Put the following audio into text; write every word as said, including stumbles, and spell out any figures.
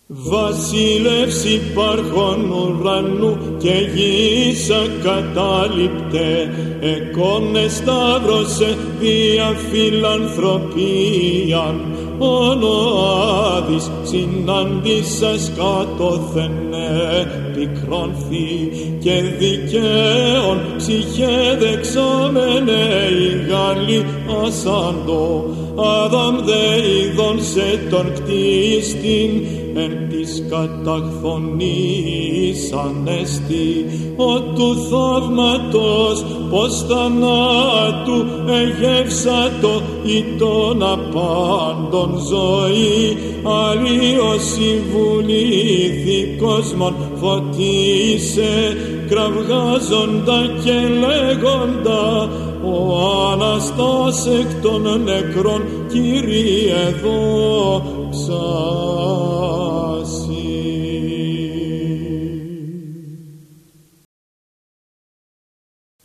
Βασίλευς υπάρχων ουρανού και γης ακατάληπτε, εκόνε σταύρωσε δια φιλανθρωπίαν, ονοάδης συναντήσας κατώθεν επικρόνθη, και δικαίων ψυχέ δεξάμενε οι Γάλλοι ασάντο, Αδάμ δε είδον σε τον κτίστην, εν της καταχθονής ανέστη, ο του θαύματος πως θανάτου εγεύσατο ή των απάντων ζωή, αλλίως συμβουλήθη κόσμον φωτίσε, κραυγάζοντα και λέγοντα, ο Αναστάς εκ των νεκρών Κύριε δόξα.